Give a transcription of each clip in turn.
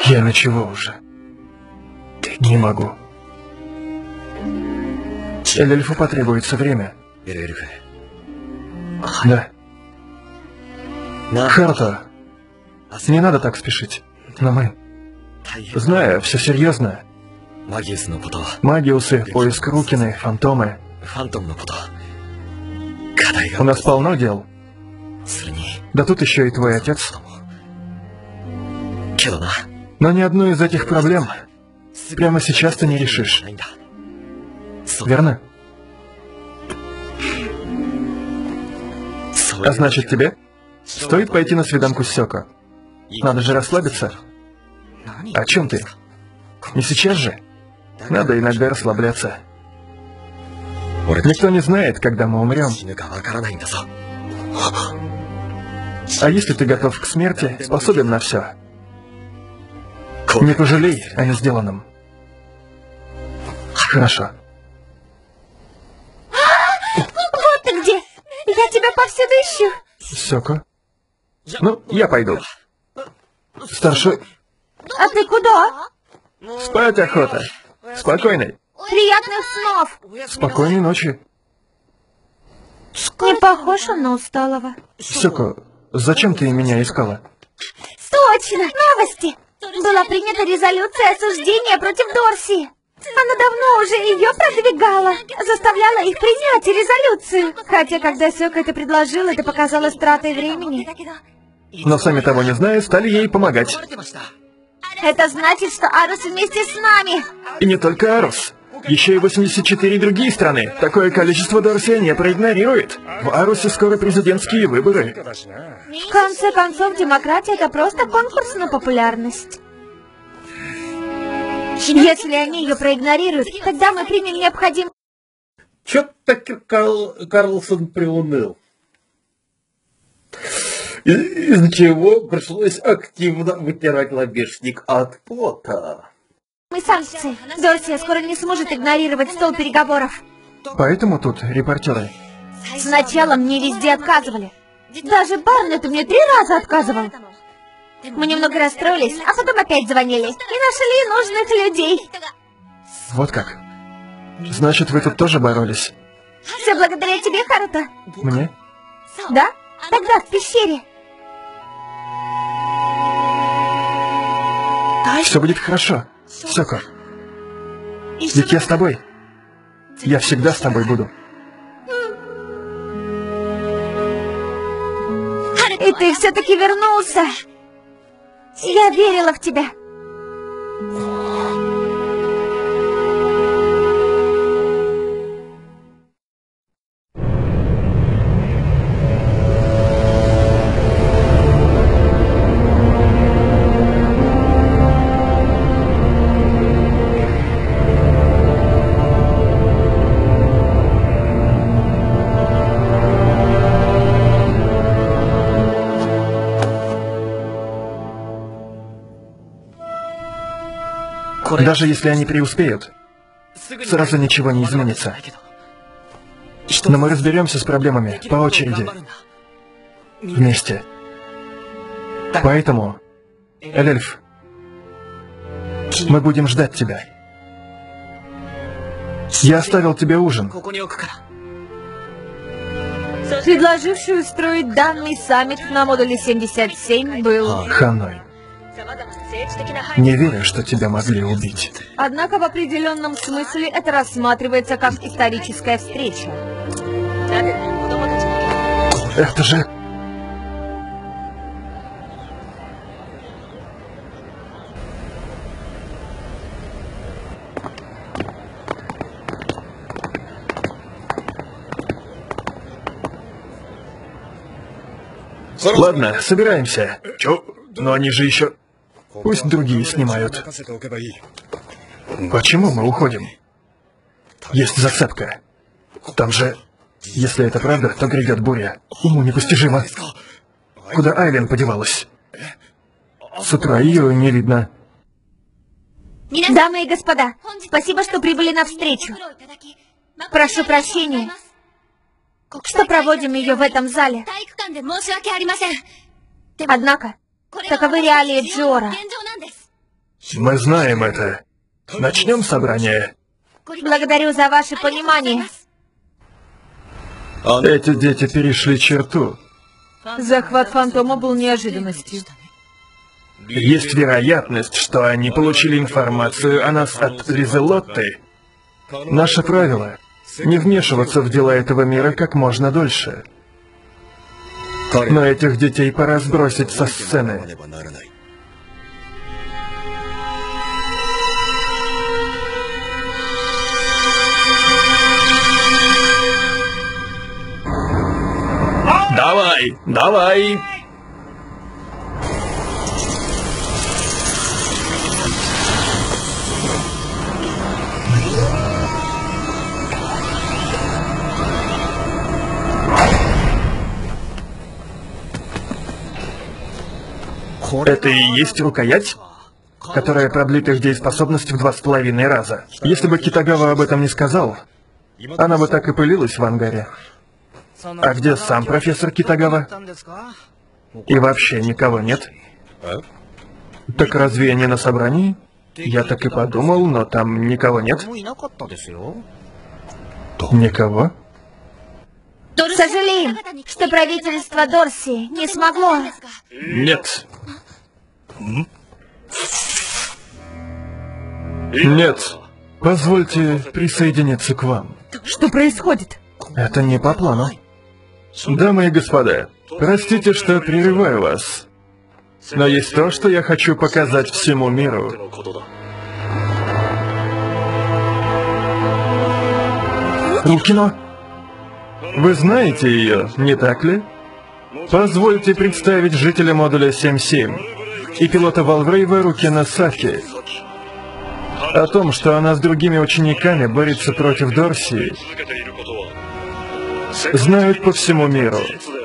Я ничего уже не могу. Эльфу потребуется время. Да. Харуто, не надо так спешить. Но мы, зная все серьезно, Магиусы, поиск Рукины, фантомы. У нас полно дел. Да тут еще и твой отец. Но ни одну из этих проблем прямо сейчас ты не решишь. Верно? А значит, тебе стоит пойти на свиданку с Сёко. Надо же расслабиться. О чем ты? Не сейчас же? Надо иногда расслабляться. Никто не знает, когда мы умрем. А если ты готов к смерти, способен на все, не пожалей о несделанном. Хорошо. Вот ты где! Я тебя повсюду ищу. Сёко? Ну, я пойду. Старший... А ты куда? Спать охота. Спокойной. Приятных снов. Спокойной ночи. Не похож он на усталого. Сёко, зачем ты меня искала? Точно! Новости! Была принята резолюция осуждения против Дорси. Она давно уже ее продвигала. Заставляла их принять резолюцию. Хотя, когда Сёко это предложила, это показалось тратой времени. Но сами того не зная, стали ей помогать. Это значит, что Арус вместе с нами. И не только Арус. Еще и 84 другие страны. Такое количество Дорси не проигнорирует. В Арусе скоро президентские выборы. В конце концов, демократия — это просто конкурс на популярность. Если они ее проигнорируют, тогда мы примем необходимые... Чё-то Карлсон приуныл. Из-за чего пришлось активно вытирать лобешник от пота. санкции. Дорси скоро не сможет игнорировать стол переговоров. Поэтому тут репортеры. Сначала мне везде отказывали. Даже Барнетт мне 3 раза отказывал. Мы немного расстроились, а потом опять звонили. И нашли нужных людей. Вот как. Значит, вы тут тоже боролись? Все благодаря тебе, Харуто. Мне? Да? Тогда в пещере. Все будет хорошо, Сёко. Ведь я с тобой. Я всегда с тобой буду. И ты все-таки вернулся. Я верила в тебя. Даже если они преуспеют, сразу ничего не изменится. Но мы разберемся с проблемами по очереди. Вместе. Поэтому, Эльф, мы будем ждать тебя. Я оставил тебе ужин. Предложивший устроить данный саммит на модуле 77 был... Ханой. Не верю, что тебя могли убить. Однако в определенном смысле это рассматривается как историческая встреча. Это же... Ладно, собираемся. Чё? Но они же еще... Пусть другие снимают. Почему мы уходим? Есть зацепка. Там же... Если это правда, то грядет буря. Уму непостижимо. Куда Айлен подевалась? С утра ее не видно. Дамы и господа, спасибо, что прибыли навстречу. Прошу прощения, что проводим ее в этом зале. Однако, таковы реалии Джиора. Мы знаем это. Начнем собрание. Благодарю за ваше понимание. Эти дети перешли черту. Захват Фантома был неожиданностью. Есть вероятность, что они получили информацию о нас от Лизелотты. Наше правило — не вмешиваться в дела этого мира как можно дольше. Но этих детей пора сбросить со сцены. Давай, давай! Это и есть рукоять, которая продлит их дееспособность в 2,5 раза. Если бы Китагава об этом не сказал, она бы так и пылилась в ангаре. А где сам профессор Китагава? И вообще никого нет? Так разве я не на собрании? Я так и подумал, но там никого нет. Никого? Сожалеем, что правительство Дорси не смогло. Нет. Нет. Позвольте присоединиться к вам. Что происходит? Это не по плану. Дамы и господа, простите, что прерываю вас. Но есть то, что я хочу показать всему миру. Рукино? Вы знаете ее, не так ли? Позвольте представить жителя модуля 7-7 и пилота Валврейва Рукино Саки. О том, что она с другими учениками борется против Дорси, знают по всему миру.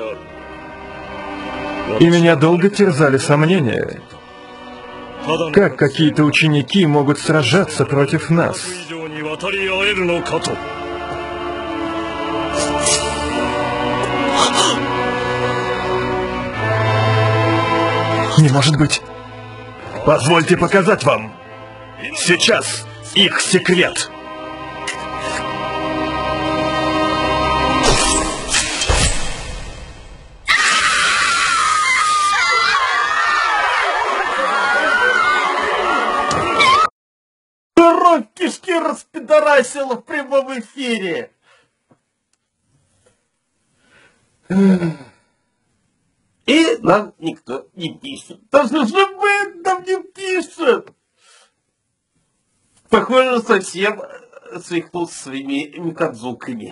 И меня долго терзали сомнения. Как какие-то ученики могут сражаться против нас? Не может быть. Позвольте показать вам. Сейчас их секрет. Рот кишки распидорасила в прямом эфире. И нам никто не пишет. Даже живые нам не пишет. Похоже, совсем свихнул со своими микадзуками.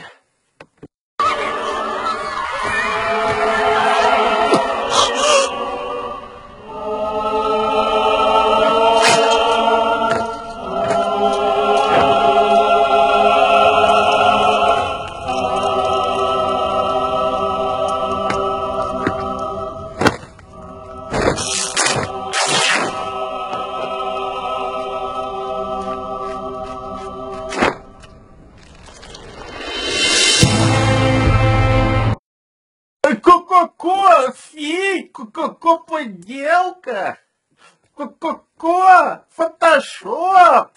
Ко-ко-ко, фей, ко-ко-ко, подделка, ко-ко-ко, фотошоп.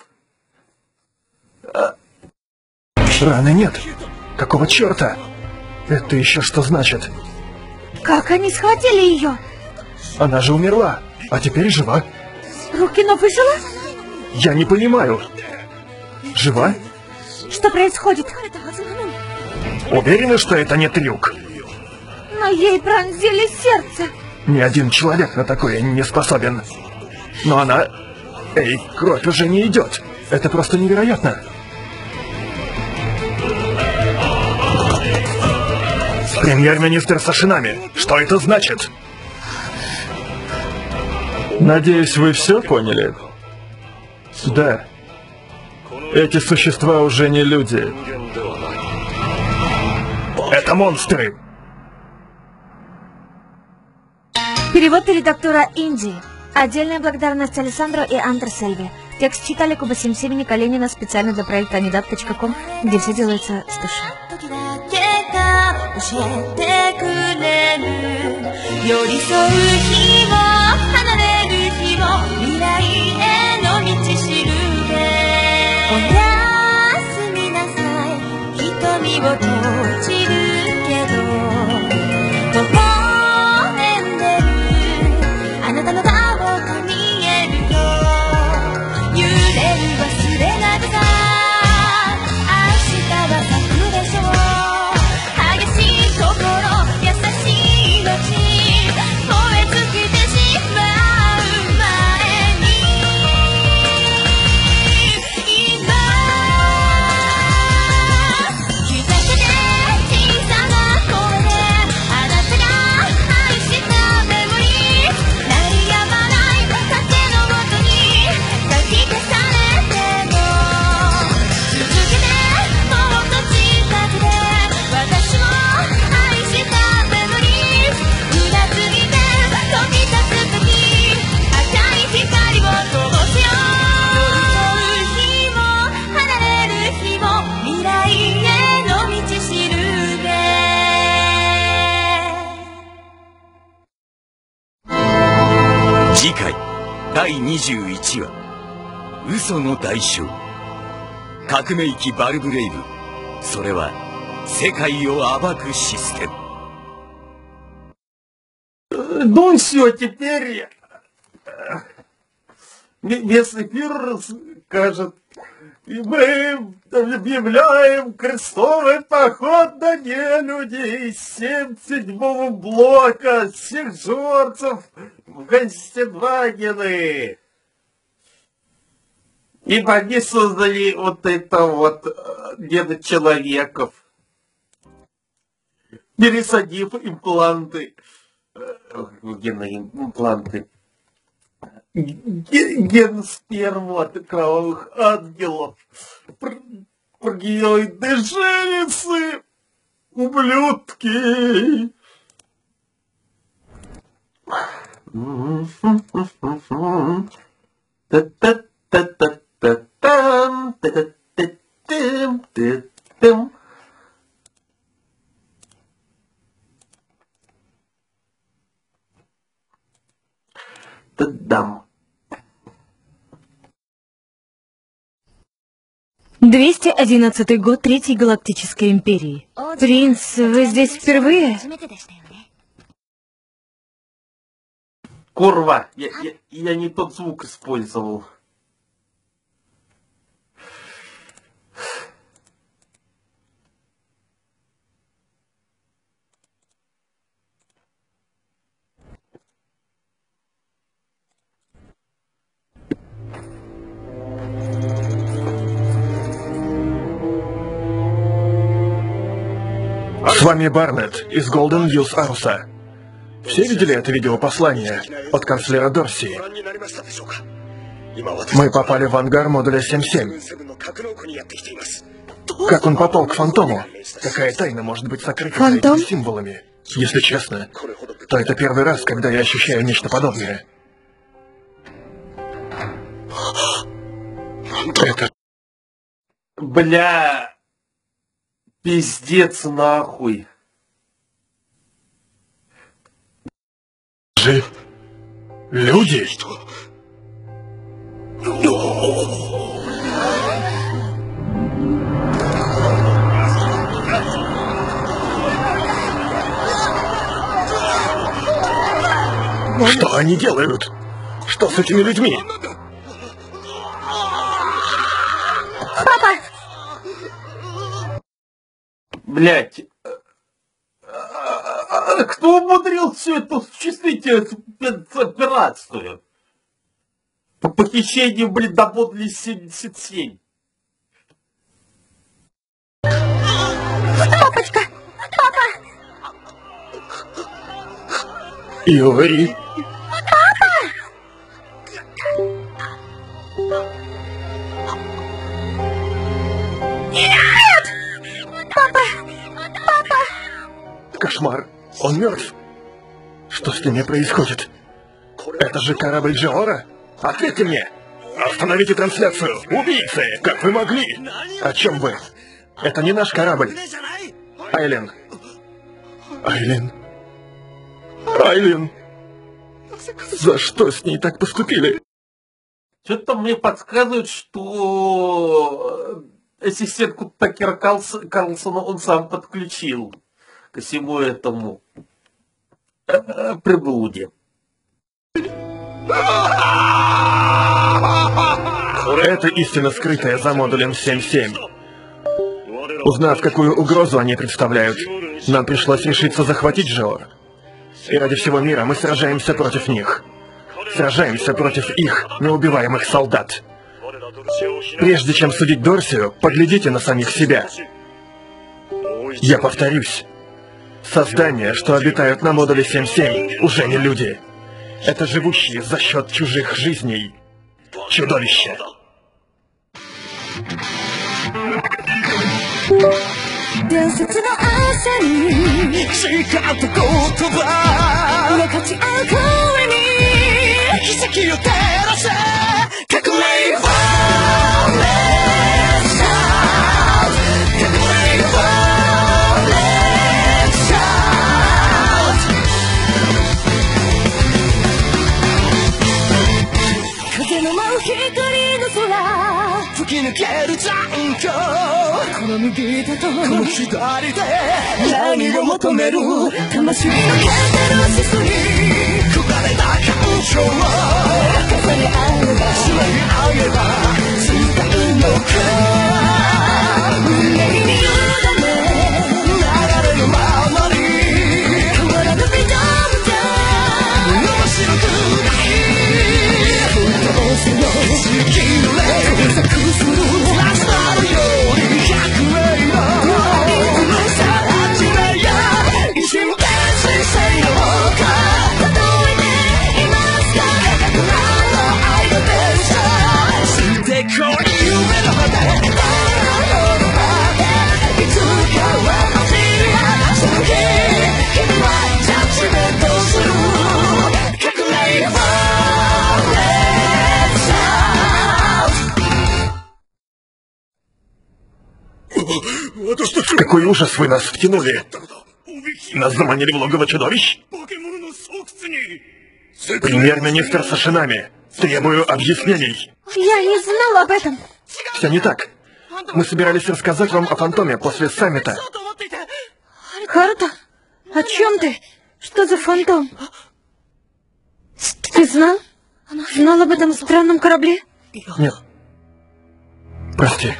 Раны нет. Какого черта? Это еще что значит? Как они схватили ее? Она же умерла, а теперь жива. Рукино выжила? Я не понимаю. Жива? Что происходит? Уверены, что это не трюк? Но ей пронзили сердце. Ни один человек на такое не способен. Но она... Эй, кровь уже не идет. Это просто невероятно. Премьер-министр Сашинами, что это значит? Надеюсь, вы все поняли? Да. Эти существа уже не люди. Это монстры. Перевод и редактора Инди. Отдельная благодарность Александру и Андре Сельви. Текст читали Куба 77 Николенина специально для проекта anidab.com, где все делается с души. 教えてくれる寄り添う日も離れる日も未来への次回第21話嘘の代償革命機バルブレイブそれは世界を暴くシステム。 Ну все, теперь местный фюрер скажет, и мы объявляем крестовый поход на нелюдей 77-го блока всех жорцев в Гастенвагены. Ибо они создали вот это вот недочеловеков, пересадив импланты, геноимпланты, ген сперму от кровавых ангелов, прогеоидные железы, ублюдки. Та-дам. 211 год Третьей Галактической Империи. Принц, вы здесь впервые? Курва, я не тот звук использовал. С вами Барнетт из Golden News Аруса. Все видели это видеопослание от канцлера Дорси? Мы попали в ангар модуля 7-7. Как он попал к Фантому? Какая тайна может быть сокрыта за этими символами? Если честно, то это первый раз, когда я ощущаю нечто подобное. Это... Бля... Пиздец нахуй. Же... люди? Что они делают? Что с этими людьми? Блять, кто умудрился эту осуществить спецоперацию? По похищению, блин, до модуля 77. Папочка! Папа! Юрий. Кошмар. Он мертв. Что с ними происходит? Это же корабль Джоора? Ответьте мне! Остановите трансляцию! Убийцы! Как вы могли? О чем вы? Это не наш корабль. Айлен. Айлен. Айлен. За что с ней так поступили? Что-то мне подсказывает, что ассистентку Такера Карлсона он сам подключил ко всему этому приблуде. Это истина, скрытая за модулем 7-7. Узнав, какую угрозу они представляют, нам пришлось решиться захватить Джоор. И ради всего мира мы сражаемся против них. Сражаемся против их неубиваемых солдат. Прежде чем судить Дорсию, поглядите на самих себя. Я повторюсь. Создания, что обитают на модуле 7-7, уже не люди. Это живущие за счет чужих жизней чудовища. き抜ける残響この右手とこの左手何を求める魂のけてるしすぎくだれた感情を重ね合えばつなぎ合えば伝うのか運命に委ね流れるままに変わらぬビジョンで面白くないどうせよ月の霊錯するラストのように100名のうるさ始めや一瞬転生せよか例えていますか高くなる愛の電車してこい夢の果て心の果ていつかは街がその日君はジャッジメントする隠れれば Какой ужас вы нас втянули! Нас заманили в логово чудовищ? Премьер-министр со шинами. Требую объяснений. Я не знала об этом. Все не так. Мы собирались рассказать вам о фантоме после саммита. Харуто, о чем ты? Что за фантом? Ты знал? Знал об этом странном корабле? Нет. Прости.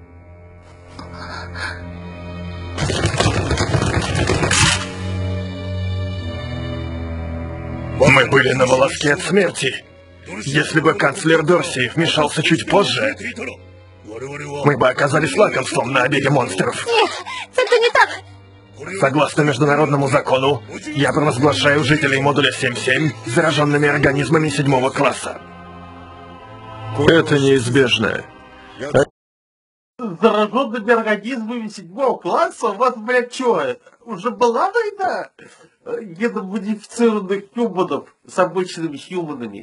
Мы были на волоске от смерти. Если бы канцлер Дорси вмешался чуть позже, мы бы оказались лакомством на обеде монстров. Нет, это не так. Согласно международному закону, я провозглашаю жителей модуля 7-7 зараженными организмами 7-го класса. Это неизбежно. Зараженными организмами 7-го класса? У вас, блядь, что, уже была война? Геномодифицированных хьюманов с обычными хьюманами.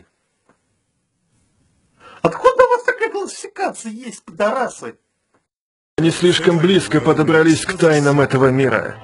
Откуда у вас такая классификация есть, пидорасы? Они слишком близко подобрались к тайнам этого мира.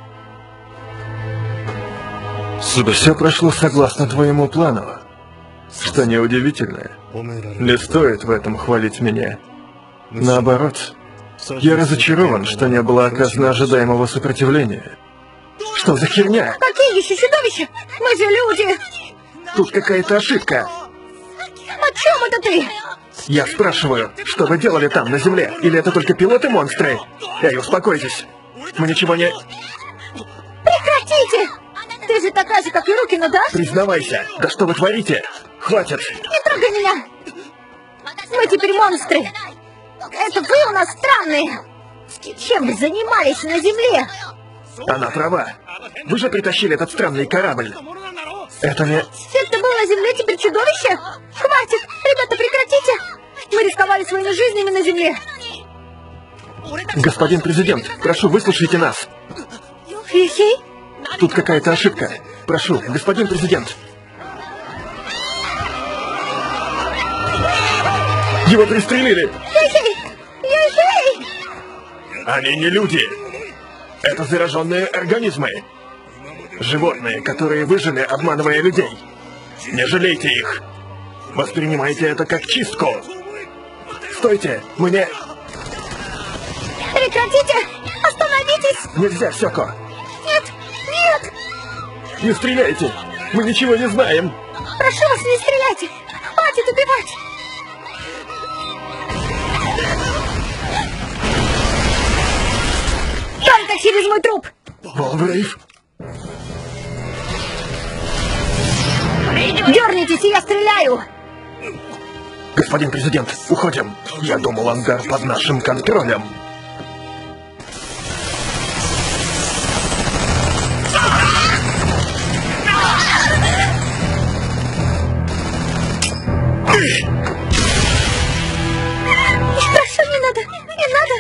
Все прошло согласно твоему плану. Что неудивительно, не стоит в этом хвалить меня. Наоборот, я разочарован, что не было оказано ожидаемого сопротивления. Что за херня? Какие еще чудовища? Мы же люди. Тут какая-то ошибка. О чем это ты? Я спрашиваю, что вы делали там, на Земле? Или это только пилоты-монстры? Эй, успокойтесь. Мы ничего не... Прекратите! Ты же такая же, как и Рукина, да? Признавайся. Да что вы творите? Хватит. Не трогай меня! Мы теперь монстры. Это вы у нас странные. Чем вы занимались на Земле? Она права. Вы же притащили этот странный корабль. Это не... Те, кто был на Земле, теперь чудовище? Хватит! Ребята, прекратите! Мы рисковали своими жизнями на Земле. Господин президент, прошу, выслушайте нас. Хей-хей? Тут какая-то ошибка. Прошу, господин президент. Его пристрелили. Хей-хей! Хей-хей! Они не люди. Это зараженные организмы. Животные, которые выжили, обманывая людей. Не жалейте их. Воспринимайте это как чистку. Стойте, мне... Прекратите! Остановитесь! Нельзя, Сёко. Нет! Нет! Не стреляйте. Мы ничего не знаем. Прошу вас, не стреляйте! Хватит убивать! Только через мой труп! Волврейв. Дернитесь, и я стреляю! Господин президент, уходим. Я думал, ангар под нашим контролем. Прошу, не надо! Не надо!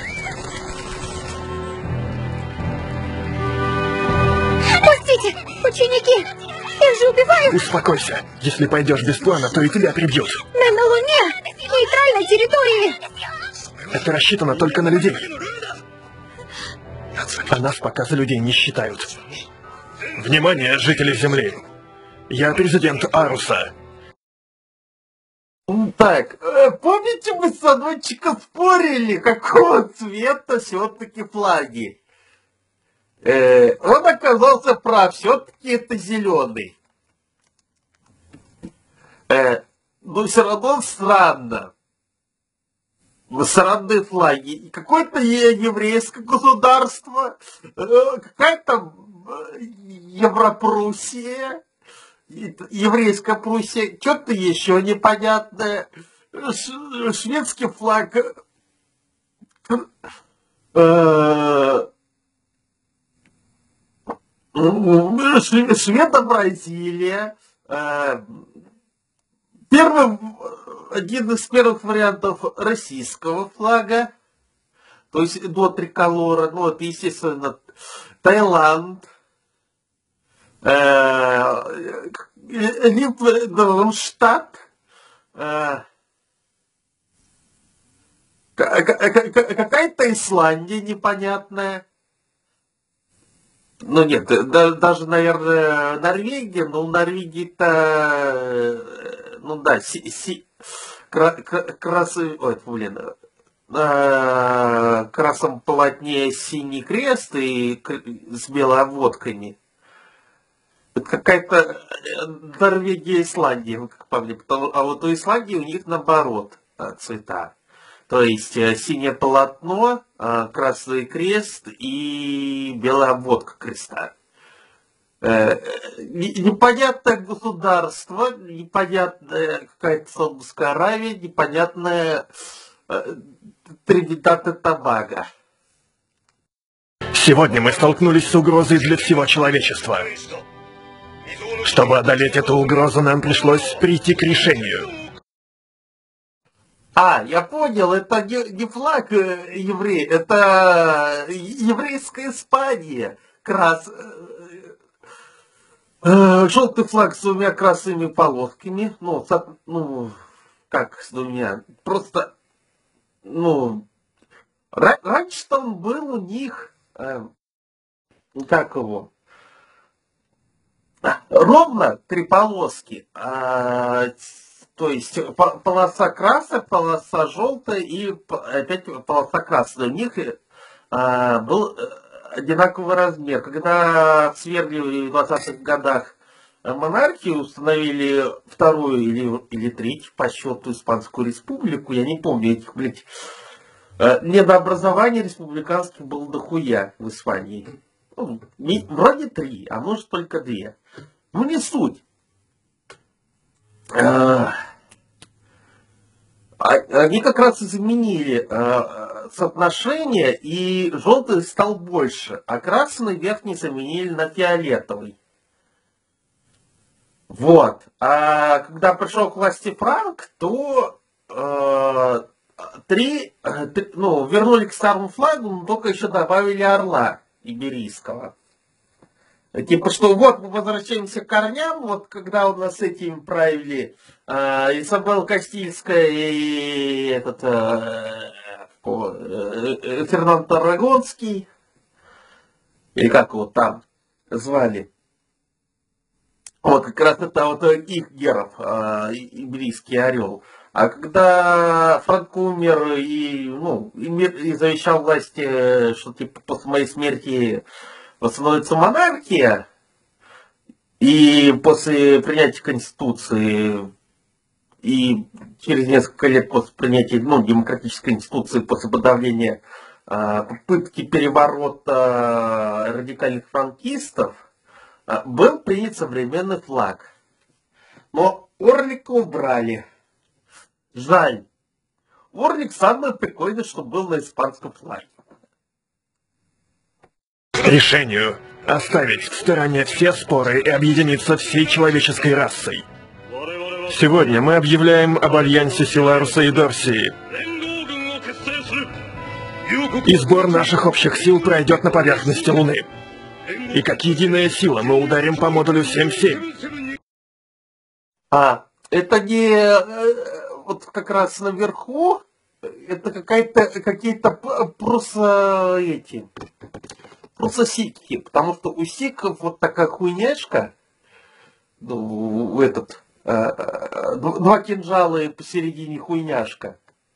Пустите! Ученики! Их же убивают! Успокойся. Если пойдешь без плана, то и тебя прибьют. Мы на Луне! Нейтральной территории! Это рассчитано только на людей. А нас пока за людей не считают. Внимание, жители Земли! Я президент Аруса. Так, помните, мы с Анончиком спорили, какого цвета все-таки флаги? Он оказался прав, все-таки это зеленый. Но все равно странно. Странные флаги. И какое-то еврейское государство, какая-то Европруссия, еврейская Пруссия, что-то еще непонятное. Шведский флаг. Шведо-Бразилия. Один из первых вариантов российского флага, то есть до триколора, ну это естественно Таиланд, Литвенштадт, какая-то Исландия непонятная. Ну нет, даже, наверное, Норвегия, но в Норвегии-то, ну да, красном полотне синий крест и с беловодками. Это какая-то Норвегия, Исландия, как по мне. А вот у Исландии у них наоборот цвета. То есть синее полотно, красный крест и белая обводка креста. Непонятное государство, непонятная какая-то Саудовская Аравия, непонятная Тринидад и Тобаго. Сегодня мы столкнулись с угрозой для всего человечества. Чтобы одолеть эту угрозу, нам пришлось прийти к решению. Я понял, это не флаг еврей, это еврейская Испания. Желтый флаг с двумя красными полосками. Как с двумя? Просто, раньше-то он был у них, как его? Ровно три полоски. То есть полоса красная, полоса желтая и опять полоса красная. У них был одинаковый размер. Когда свергли в 20-х годах монархию, установили вторую или третью по счету Испанскую республику, я не помню этих, недообразований республиканских было дохуя в Испании. Вроде 3, а может только 2. Не суть. Они как раз изменили соотношение, и желтый стал больше, а красный верхний заменили на фиолетовый. Вот. А когда пришел к власти Франк, то вернули к старому флагу, но только еще добавили орла иберийского. Типа, что вот мы возвращаемся к корням, вот когда у нас этим правили Изабелла Кастильская и Фернанд Арагонский, или как его там звали. Вот как раз это вот их герб, иберийский орел. А когда Франк умер и завещал власти, что типа после моей смерти восстановится монархия, и после принятия Конституции, и через несколько лет после принятия демократической Конституции, после подавления попытки переворота радикальных франкистов, был принят современный флаг. Но орлика убрали. Жаль. Орлик самое прикольное, что был на испанском флаге. К решению оставить в стороне все споры и объединиться всей человеческой расой. Сегодня мы объявляем об альянсе Силаруса и Дорсии. И сбор наших общих сил пройдет на поверхности Луны. И как единая сила мы ударим по модулю 7-7. Это не вот как раз наверху, это какие-то просто сикхи, потому что у сикхов вот такая хуйняшка, два кинжала и посередине хуйняшка.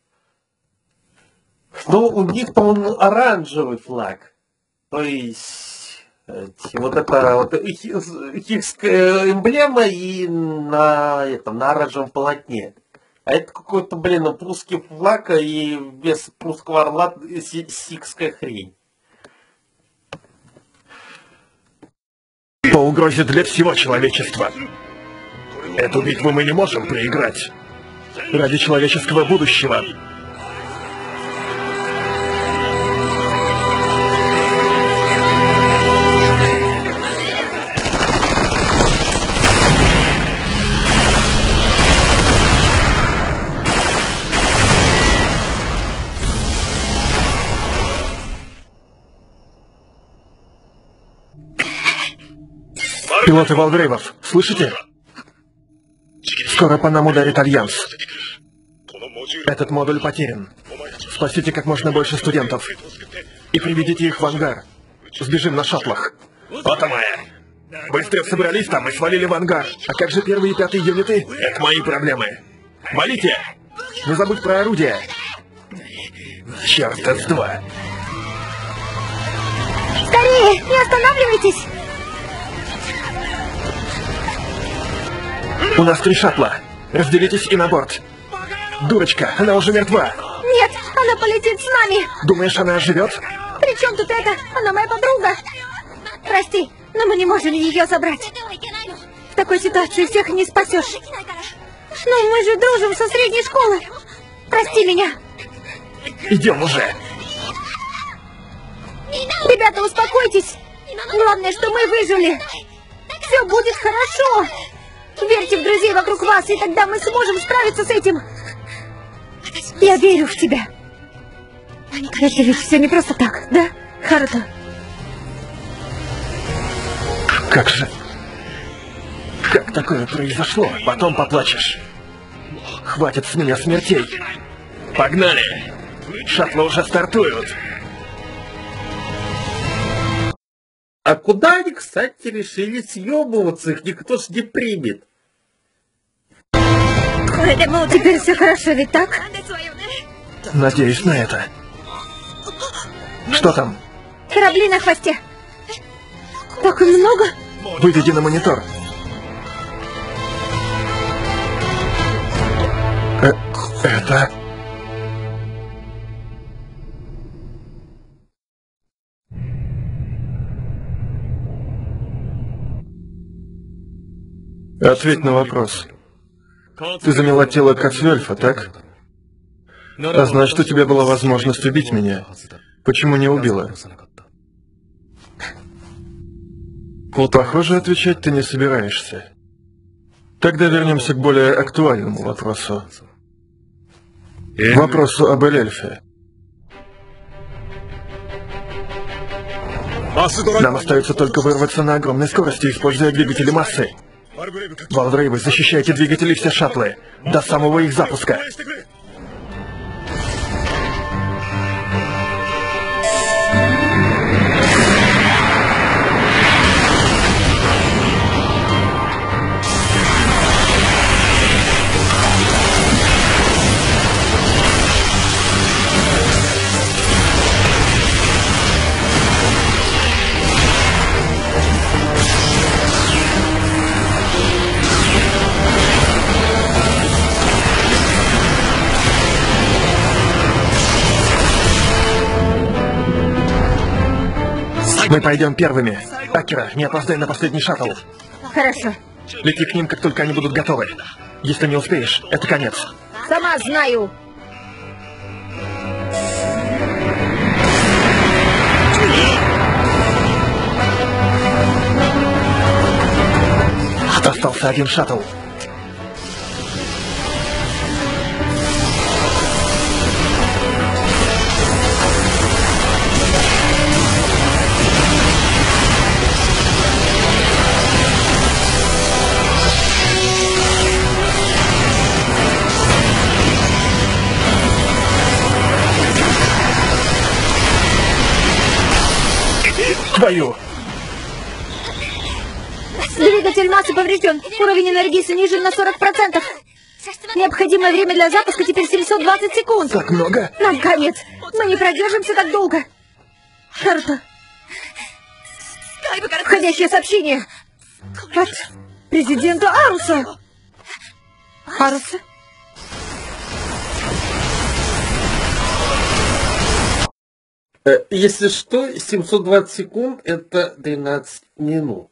Но у них-то он оранжевый флаг. То есть вот это вот хикская эмблема и на оранжевом полотне. А это какой-то, блин, прусский флаг и без прусского орла сикская хрень. По угрозе для всего человечества. Эту битву мы не можем проиграть. Ради человеческого будущего. Пилоты Валдрейвов, слышите? Скоро по нам ударит Альянс. Этот модуль потерян. Спасите как можно больше студентов. И приведите их в ангар. Сбежим на шаттлах. Отомая! Быстро собрались там и свалили в ангар. А как же первые и пятые юниты? Это мои проблемы. Валите! Не забудь про орудие. Черт, С2. Скорее, не останавливайтесь! У нас 3 шаттла. Разделитесь и на борт. Дурочка, она уже мертва. Нет, она полетит с нами. Думаешь, она оживет? При чем тут это? Она моя подруга. Прости, но мы не можем ее забрать. В такой ситуации всех не спасешь. Но мы же дружим со средней школы. Прости меня. Идем уже. Ребята, успокойтесь. Главное, что мы выжили. Все будет хорошо. Верьте в друзей вокруг вас, и тогда мы сможем справиться с этим. Я верю в тебя. Это ведь все не просто так, да, Харуто? Как же? Как такое произошло? Потом поплачешь. Хватит с меня смертей. Погнали! Шаттлы уже стартуют. А куда они, кстати, решили съебываться? Их никто ж не примет. Теперь все хорошо, ведь так? Надеюсь на это. Что там? Корабли на хвосте. Так много? Выведи на монитор. Это... Ответь на вопрос. Ты заняла тело Кацвельфа, так? А значит, у тебя была возможность убить меня. Почему не убила? Похоже, отвечать ты не собираешься. Тогда вернемся к более актуальному вопросу. Вопросу об Эльфе. Нам остается только вырваться на огромной скорости, используя двигатели массы. Валдрейвы, защищайте двигатели и все шаттлы до самого их запуска. Мы пойдем первыми. Акира, не опоздай на последний шаттл. Хорошо. Лети к ним, как только они будут готовы. Если не успеешь, это конец. Сама знаю. Остался один шаттл. Двигатель Носитель массы поврежден. Уровень энергии снижен на 40%. Необходимое время для запуска теперь 720 секунд. Так много? Нам конец. Мы не продержимся так долго. Харуто. Входящее сообщение. От президента Аруса. Аруса? Если что, 720 секунд это 12 минут.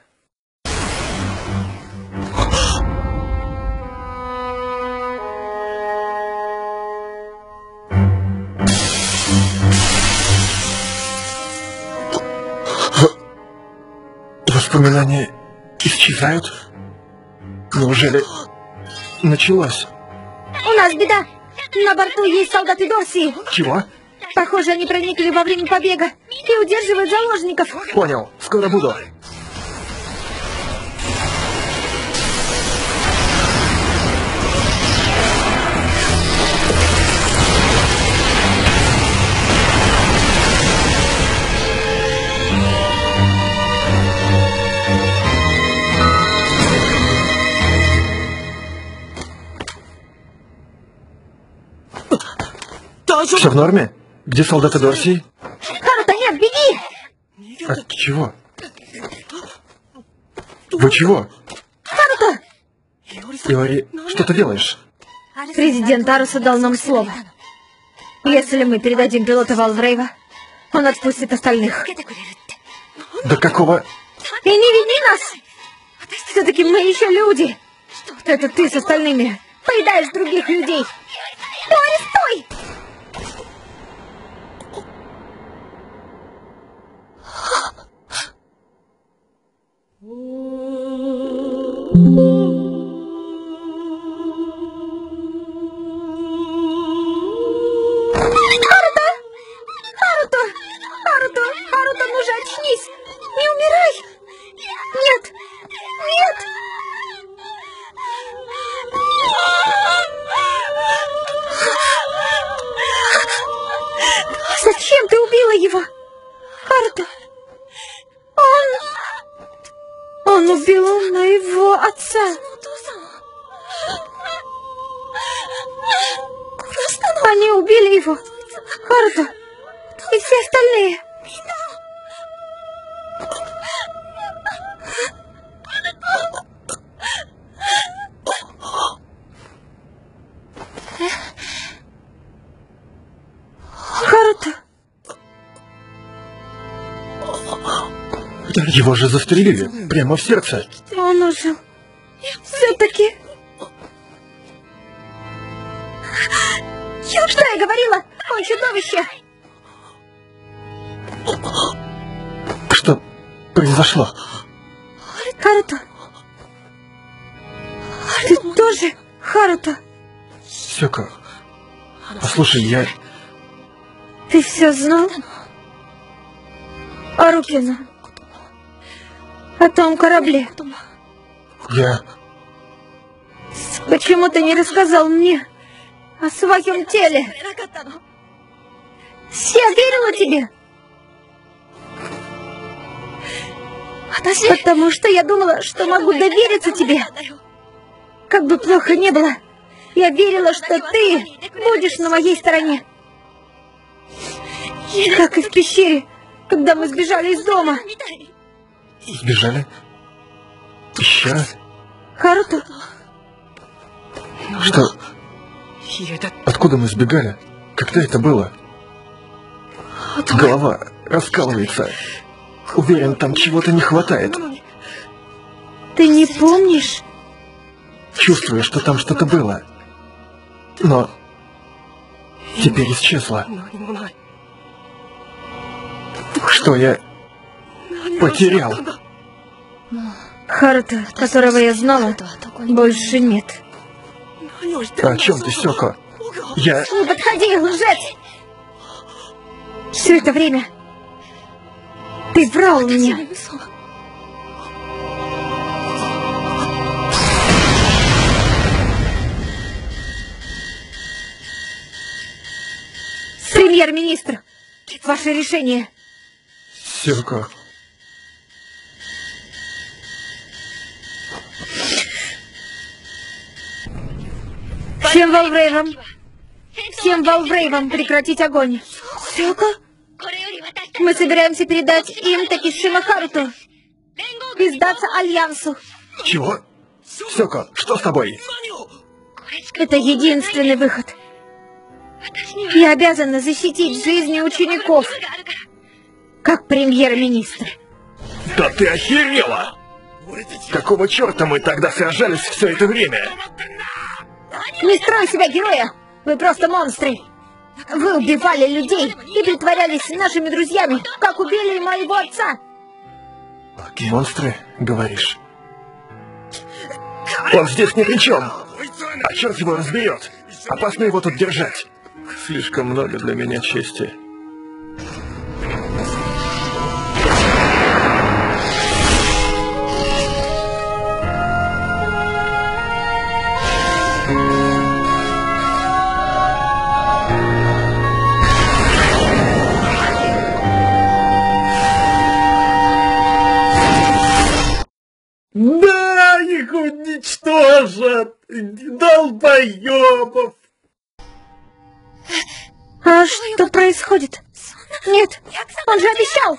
Воспоминания исчезают? Неужели началось? У нас беда. На борту есть солдаты Дорсии. Чего? Похоже, они проникли во время побега и удерживают заложников. Понял, скоро буду. Все в норме? Где солдаты Дорсии? Харуто, нет, беги! От чего? Вы чего? Харуто! Иори, что ты делаешь? Президент Аруса дал нам слово. Если мы передадим пилота Валврейва, он отпустит остальных. Да какого... И не вини нас! Все-таки мы еще люди. Это ты с остальными поедаешь других людей. Стой, стой! Харуто, ну же очнись! Не умирай! Нет! Нет! Зачем ты убила его? Харуто! Он убил моего отца! Они убили его! Харуто! И все остальные! Харуто! Его же застрелили прямо в сердце. Он ожил. Все-таки. Что я говорила? Он чудовище! Что произошло? Харуто! Ты тоже, Харуто? Сёко, послушай, я... Ты все знал? О Рукино? О том корабле? Я... Почему ты не рассказал мне о своем теле? Я верила тебе. Потому что я думала, что могу довериться тебе. Как бы плохо не было, я верила, что ты будешь на моей стороне. Как и в пещере, когда мы сбежали из дома. Сбежали? Пещера? Харуто? Что? Откуда мы сбегали? Когда это было? Голова раскалывается. Уверен, там чего-то не хватает. Ты не помнишь? Чувствую, что там что-то было. Но теперь исчезло. Что я потерял? Харуто, которого я знала, больше нет. О чем ты, Сёко? Я... Не подходи, лжец! Все это время ты врал мне. Премьер-министр, ваше решение. Сёко... Всем Валврейвам! Всем Валврейвам прекратить огонь! Сёка? Мы собираемся передать им Такишима Харуту и сдаться Альянсу. Чего? Сёко, что с тобой? Это единственный выход. Я обязана защитить жизни учеников, как премьер-министр. Да ты охерела! Какого черта мы тогда сражались все это время? Не строй себя героя! Вы просто монстры! Вы убивали людей и притворялись нашими друзьями, как убили моего отца! Монстры, говоришь? Он здесь ни при чем! А черт его разберет! Опасно его тут держать! Слишком много для меня чести. Да, их уничтожат! Долбоёбов! А что происходит? Нет, он же обещал!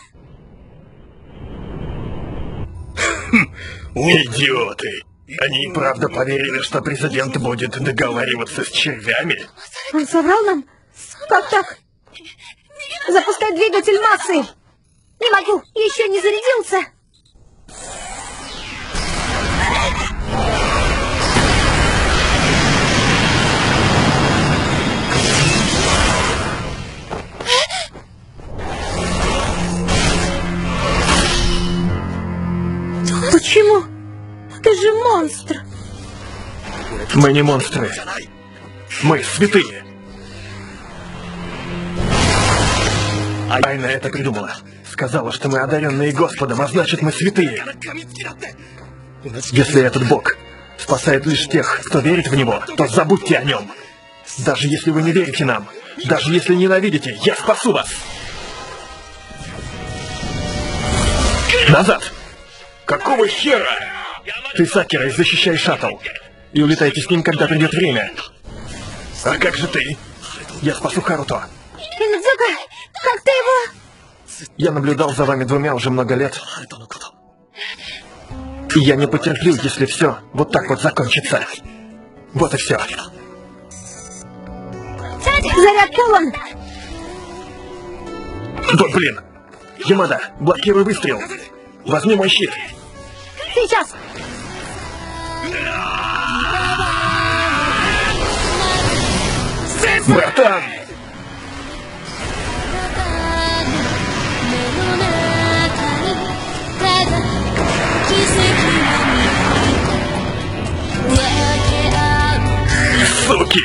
Идиоты! Они и правда поверили, что президент будет договариваться с червями? Он соврал нам? Как так? Запускай двигатель массы! Не могу, еще не зарядился! Почему? Ты же монстр! Мы не монстры. Мы святые. Айна это придумала. Сказала, что мы одаренные Господом, а значит мы святые. Если этот Бог спасает лишь тех, кто верит в Него, то забудьте о Нем. Даже если вы не верите нам, даже если ненавидите, я спасу вас. Назад! Какого хера? Ты с Акирой защищай шаттл. И улетайте с ним, когда придет время. А как же ты? Я спасу Харуто. Инадзука, как ты его... Я наблюдал за вами двумя уже много лет. И я не потерплю, если все вот так вот закончится. Вот и все. Заряд полон! Вот блин. Ямада, блокируй выстрел. Возьми мой щит. Сейчас! Братан! Суки!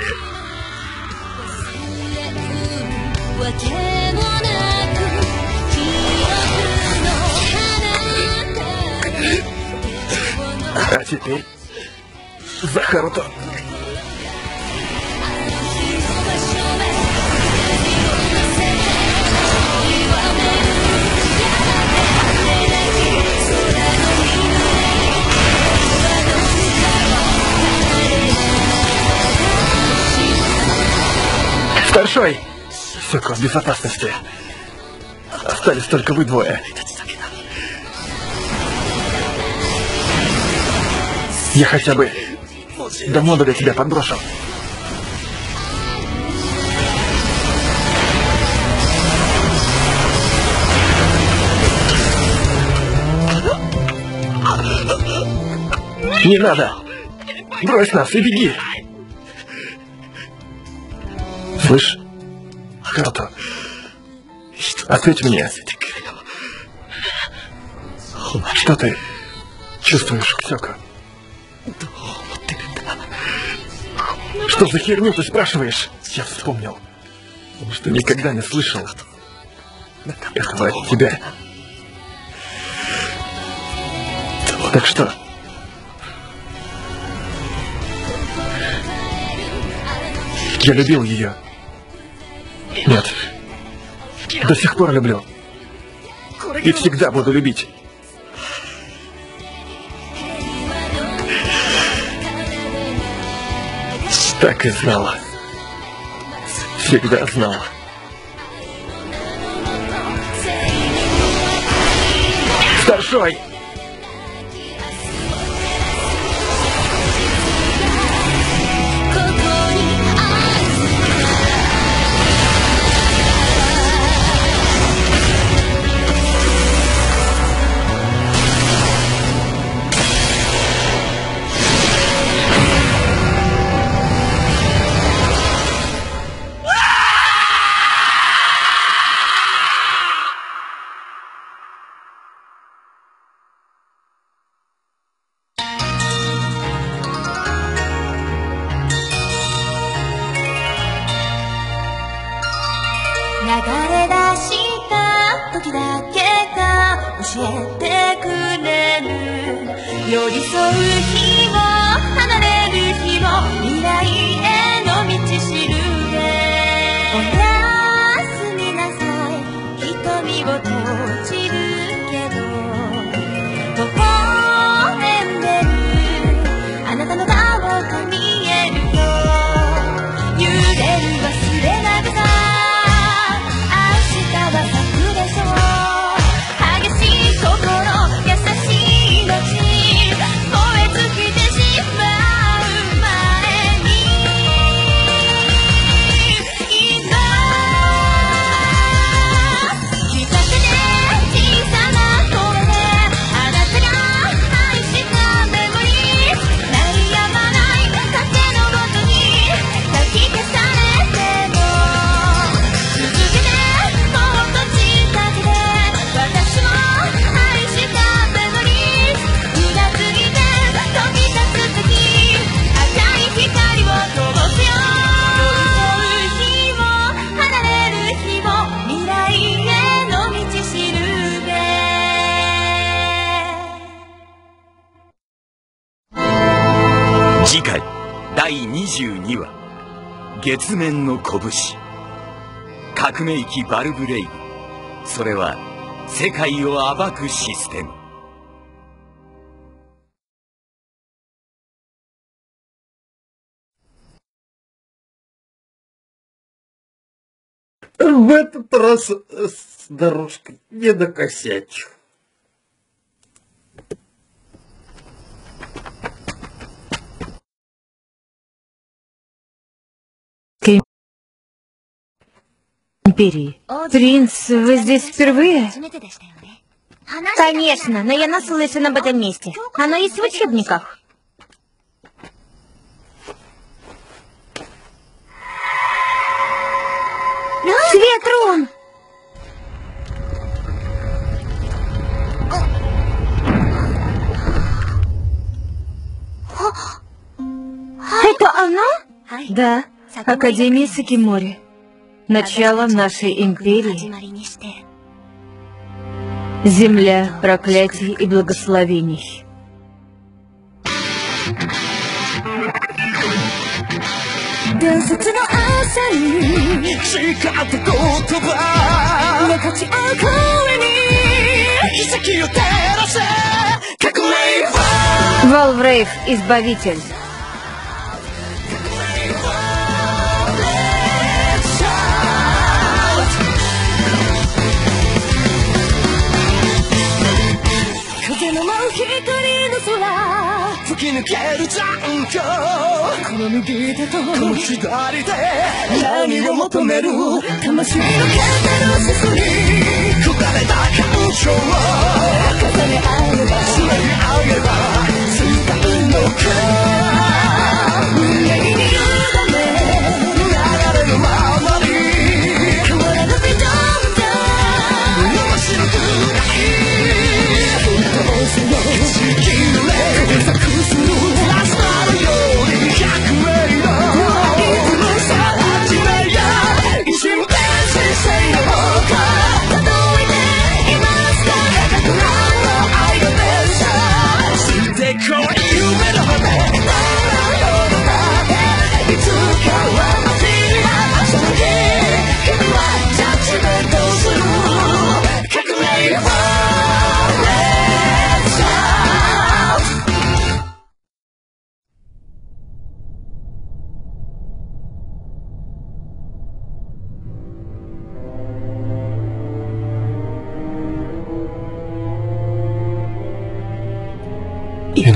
А теперь за Харуто. Старшой! Сёко, в безопасности. Остались только вы двое. Я хотя бы давно для тебя подброшу. Не надо! Брось нас и беги! Слышь, Харуто, ответь мне. Что ты чувствуешь к Сёко? Что за херню ты спрашиваешь? Я вспомнил, что никогда не слышал этого от тебя. Так что? Я любил ее. Нет. До сих пор люблю. И всегда буду любить. Так и знала. Всегда знала. Старшой! 次回第22話月面の拳革命機バルブレイブ、それは世界を暴くシステム。 В этот раз с дорожкой не накосячу. Империи. Принц, вы здесь впервые? Конечно, но я наслышан об этом месте. Оно есть в учебниках. Свет рун! Это оно? Да, Академия Сакимори. Начало нашей империи. Земля проклятий и благословений. Валврейв, избавитель.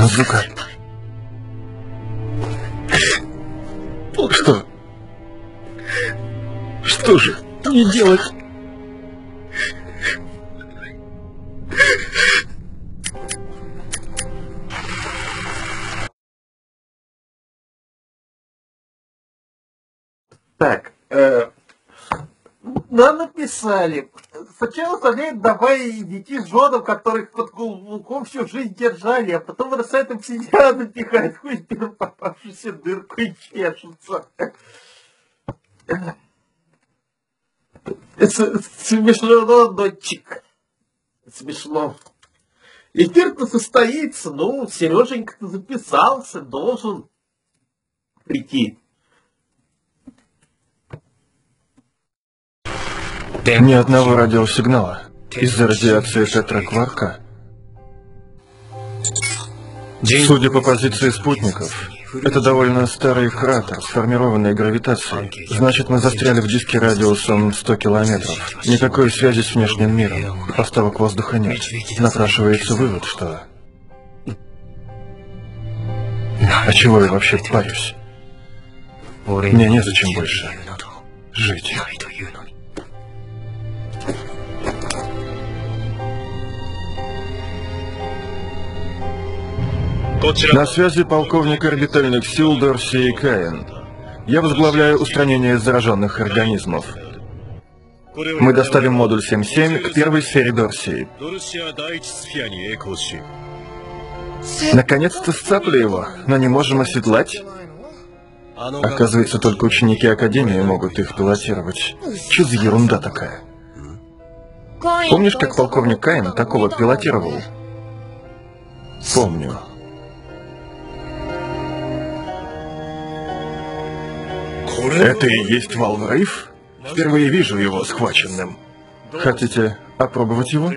Инозука. Что? Что же не делать? Так, нам написали. Сначала советуют давай детей с женам, которых под каблуком всю жизнь держали, а потом бросают обсидиан напихать, хуй первую попавшуюся дырку и чешутся. Смешно, дочек. Смешно. Эфир-то состоится, ну, Сереженька-то записался, должен прийти. Ни одного радиосигнала из-за радиации тетракварка. Судя по позиции спутников, это довольно старый кратер, сформированный гравитацией. Значит, мы застряли в диске радиусом 100 километров. Никакой связи с внешним миром. Поставок воздуха нет. Напрашивается вывод, что... А чего я вообще парюсь? Мне незачем больше жить. На связи полковник орбитальных сил Дорси Каин. Я возглавляю устранение зараженных организмов. Мы доставим модуль 7-7 к первой сфере Дорси. Наконец-то сцапали его, но не можем оседлать. Оказывается, только ученики Академии могут их пилотировать. Чё за ерунда такая? Помнишь, как полковник Каин такого пилотировал? Помню. Это и есть Валврейв? Впервые вижу его схваченным. Хотите опробовать его?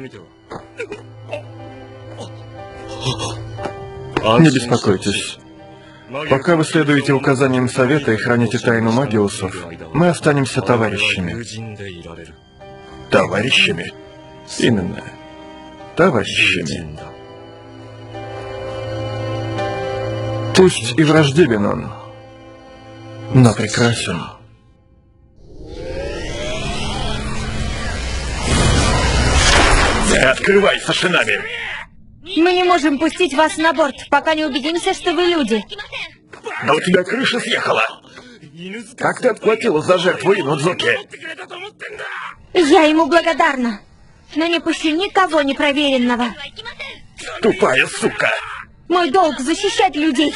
Не беспокойтесь. Пока вы следуете указаниям Совета и храните тайну Магиусов, мы останемся товарищами. Товарищами? Именно. Товарищами. Пусть и враждебен он, но прекрасен. Открывай, Сашинами! Мы не можем пустить вас на борт, пока не убедимся, что вы люди. Да у тебя крыша съехала! Как ты отплатила за жертву Инудзуки? Я ему благодарна, но не пущу никого непроверенного. Тупая сука! Мой долг защищать людей.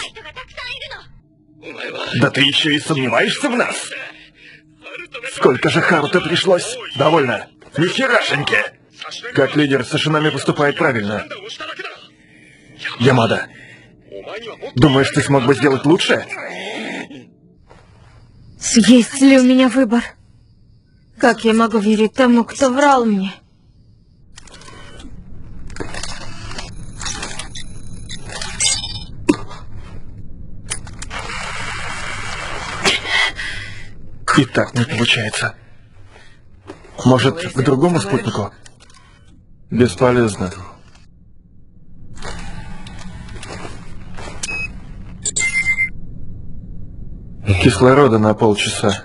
Да ты еще и сомневаешься в нас? Сколько же Харуто пришлось? Довольно. Нихерашеньки! Как лидер Сашинами поступает правильно. Ямада, думаешь, ты смог бы сделать лучше? Есть ли у меня выбор? Как я могу верить тому, кто врал мне? И так не получается. Может, к другому спутнику? Бесполезно. Кислорода на полчаса.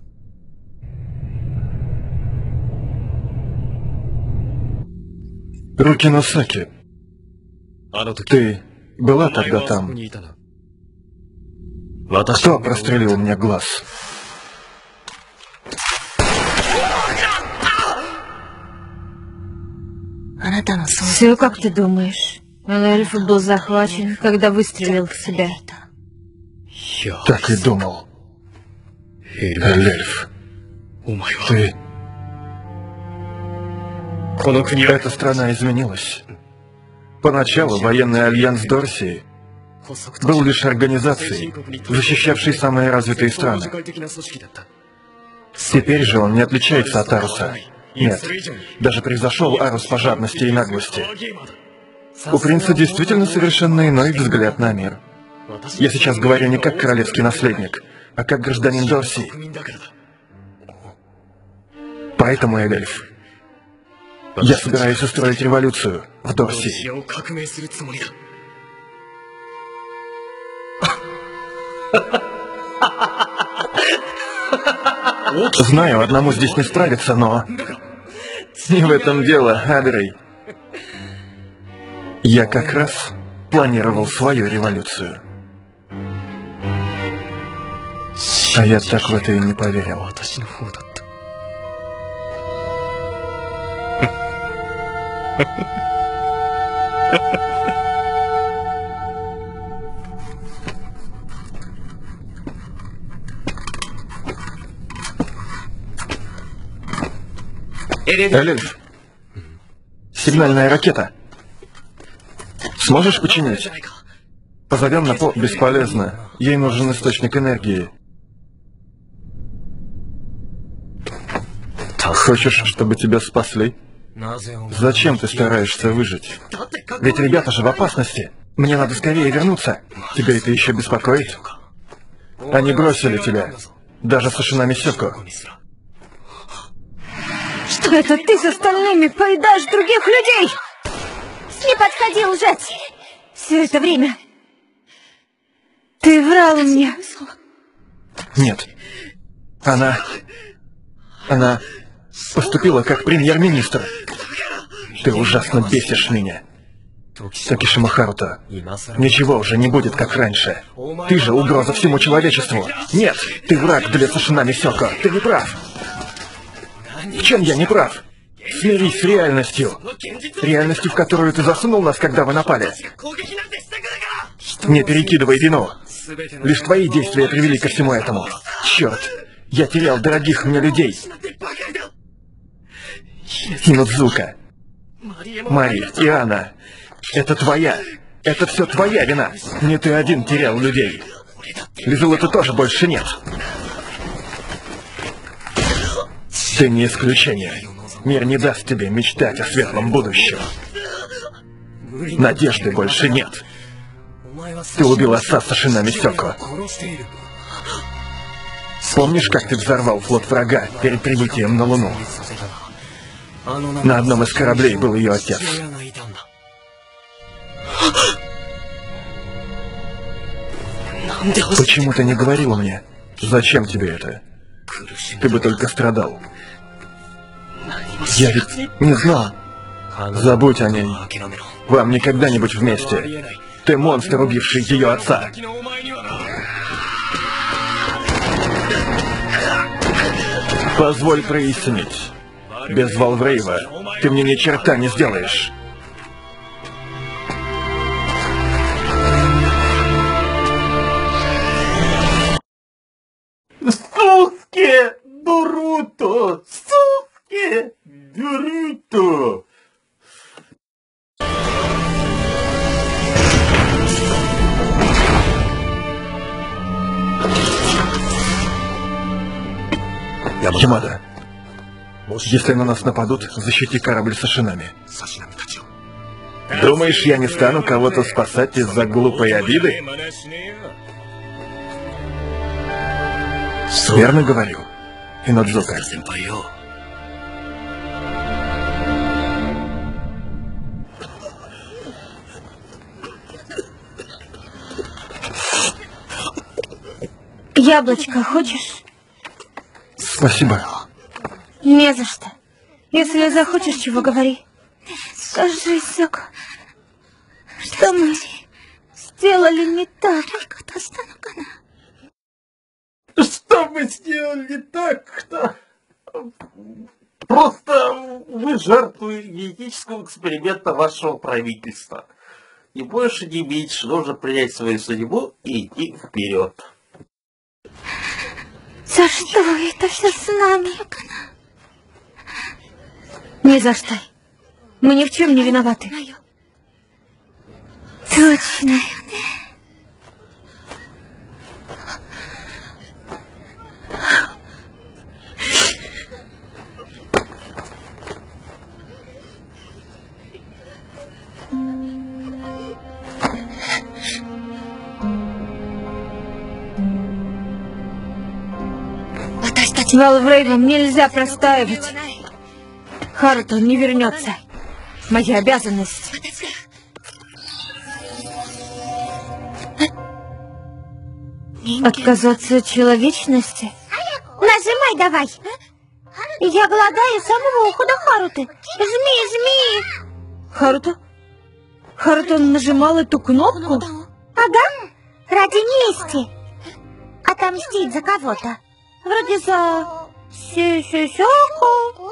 Руки Носаки. Ты была тогда там? Кто прострелил мне глаз? Все, как ты думаешь. Эльф был захвачен, когда выстрелил в себя. Так и думал. Эльф. Ты... Эта страна изменилась. Поначалу военный альянс Дорсии был лишь организацией, защищавшей самые развитые страны. Теперь же он не отличается от Аруса. Нет, даже превзошел Арус по жадности и наглости. У принца действительно совершенно иной взгляд на мир. Я сейчас говорю не как королевский наследник, а как гражданин Дорсии. Поэтому, Эльф, я собираюсь устроить революцию в Дорсии. Знаю, одному здесь не справиться, но... Не в этом дело, Адрей. Я как раз планировал свою революцию. А я так в это и не поверил. Эльф, сигнальная ракета. Сможешь починить? Позовем на бесполезно. Ей нужен источник энергии. Хочешь, чтобы тебя спасли? Зачем ты стараешься выжить? Ведь ребята же в опасности. Мне надо скорее вернуться. Тебя это еще беспокоит? Они бросили тебя. Даже Сашинами Сёко. Что это ты с остальными поедаешь других людей? Не подходи, лжец! Все это время ты врал мне. Нет. Она поступила как премьер-министр. Ты ужасно бесишь меня. Такишима Харуто, ничего уже не будет, как раньше. Ты же угроза всему человечеству. Нет, ты враг для Сашинами Сёко. Ты не прав. В чем я не прав? Смирись с реальностью. Реальностью, в которую ты засунул нас, когда вы напали. Не перекидывай вину. Лишь твои действия привели ко всему этому. Черт, я терял дорогих мне людей. Инудзука, Мари, Иана, это все твоя вина. Не ты один терял людей. Лизулы-то тоже больше нет. Ты не исключение. Мир не даст тебе мечтать о светлом будущем. Надежды больше нет. Ты убил отца Сашинами Сёко. Помнишь, как ты взорвал флот врага перед прибытием на Луну? На одном из кораблей был ее отец. Почему ты не говорила мне? Зачем тебе это? Ты бы только страдал. Я ведь не знал. Забудь о ней. Вам никогда не быть вместе. Ты монстр, убивший ее отца. Позволь прояснить. Без Валврейва ты мне ни черта не сделаешь. Суки! Боруто! Суки! Боруто! Ямада, если на нас нападут, защити корабль Сашинами. Думаешь, я не стану кого-то спасать из-за глупой обиды? Верно говорю, Инодзука. Яблочко хочешь? Спасибо. Не за что. Если захочешь, чего говори. Скажи, Сёко, что мы сделали не так? Что мы сделали не так-то? Просто вы жертвы генетического эксперимента вашего правительства. И больше не меньше нужно принять свою судьбу и идти вперед. За что это все с нами? Ни за что. Мы ни в чем не виноваты. Точно. Валврейвом нельзя простаивать. Харуто не вернется. Моя обязанность. Отказаться от человечности? Нажимай давай. Я голодаю с самого ухода Харуты. Жми, жми. Харута нажимал эту кнопку? Ага, ради мести. Отомстить за кого-то. Вроде за... Сюсюсюку.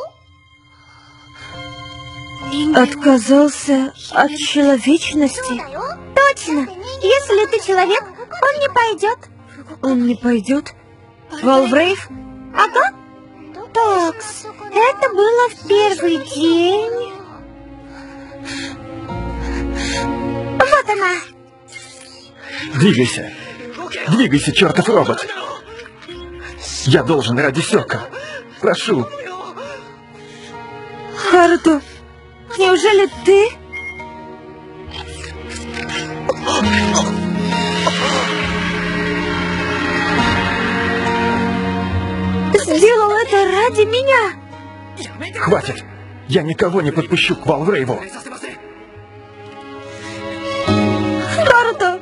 Отказался от человечности? Точно. Если ты человек, он не пойдет. Он не пойдет? Валврейв? Ага. Такс, это было в первый день. Вот она. Двигайся. Двигайся, чертов робот. Я должен ради Сёка. Прошу. Харуто, неужели ты? Сделал это ради меня. Хватит. Я никого не подпущу к Валврейву. Харуто!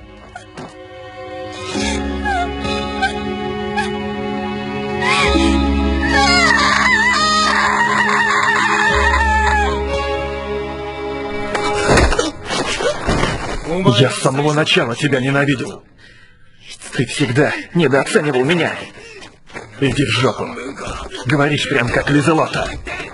Я с самого начала тебя ненавидел. Ты всегда недооценивал меня. Иди в жопу. Говоришь прям как Лизелота.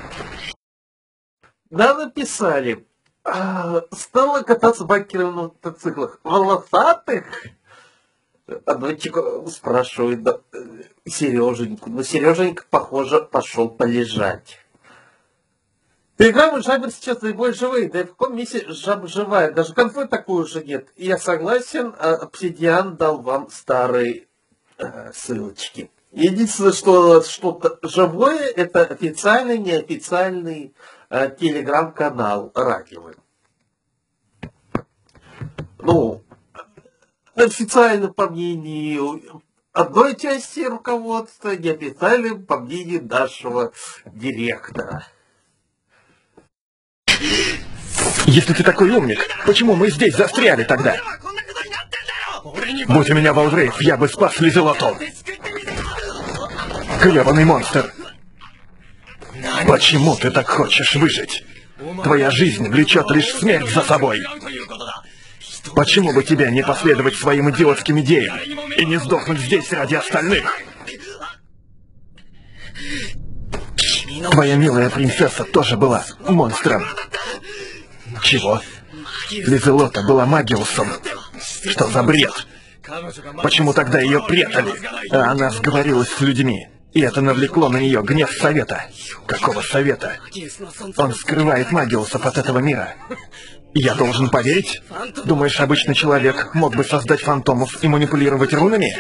Да, написали. Стала кататься байкеры на мотоциклах. Волосатых? Однотик спрашивает Сереженьку. Но Сереженька, похоже, пошел полежать. Игра жабер сейчас наиболее живые. Да и в каком месте жаба живая? Даже конфы такой уже нет. И я согласен, Обсидиан дал вам старые ссылочки. Единственное, что что-то живое, это официальный, неофициальный телеграм-канал радиовый. Ну, официально по мнению одной части руководства, неофициально по мнению нашего директора. Если ты такой умник, почему мы здесь застряли тогда? Будь у меня Валврейв, я бы спас Лизелоту. Гребаный монстр. Почему ты так хочешь выжить? Твоя жизнь влечет лишь смерть за собой. Почему бы тебе не последовать своим идиотским идеям и не сдохнуть здесь ради остальных? Твоя милая принцесса тоже была монстром. Чего? Лизелота была Магиусом. Что за бред? Почему тогда ее прятали? А она сговорилась с людьми. И это навлекло на нее гнев Совета. Какого Совета? Он скрывает Магиусов от этого мира. Я должен поверить? Думаешь, обычный человек мог бы создать фантомов и манипулировать рунами?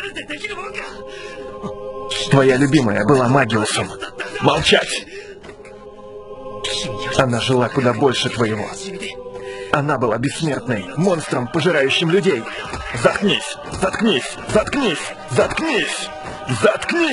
Твоя любимая была Магиусом. Молчать! Она жила куда больше твоего. Она была бессмертной, монстром, пожирающим людей. Заткнись! Заткнись! Заткнись! Заткнись! Заткнись!